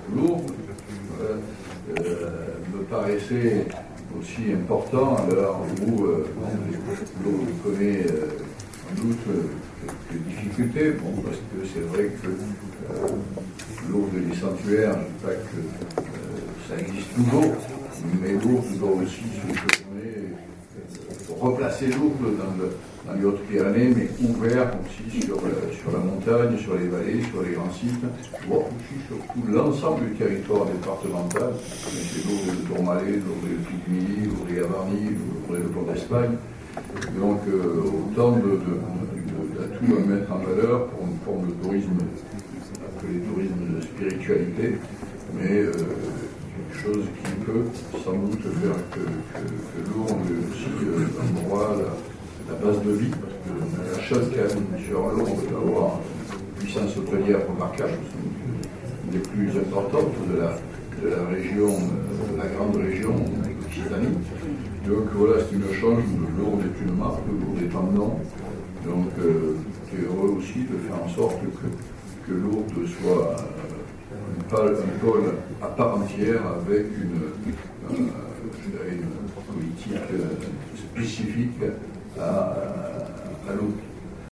Lourdes me paraissait aussi important à l'heure où Lourdes connaît sans doute quelques difficultés, parce que c'est vrai que Lourdes et les sanctuaires, je ne dis pas que ça existe toujours, mais Lourdes doit aussi se tourner, replacer Lourdes dans les Hautes-Pyrénées, mais ouvert aussi sur la montagne, sur les vallées, sur les grands sites, voire aussi sur tout l'ensemble du territoire départemental. C'est Lourdes et le Tourmalet, Lourdes et le Picmilly, Lourdes et Gavarnie, Lourdes et le Port d'Espagne. Donc autant d'atouts à mettre en valeur pour une forme de tourisme, appelé tourisme de spiritualité, mais quelque chose qui peut sans doute faire que Lourdes est aussi l'endroit, la base de vie, parce que la chose quand même sur Lourdes d'avoir une puissance hôtelière remarquable, une des plus importantes de la région, de la grande région Occitanie. Donc voilà, c'est une chose, Lourdes est une marque, Lourdes est un nom. Donc c'est heureux aussi de faire en sorte que Lourdes soit un pôle à part entière avec une politique spécifique à Lourdes.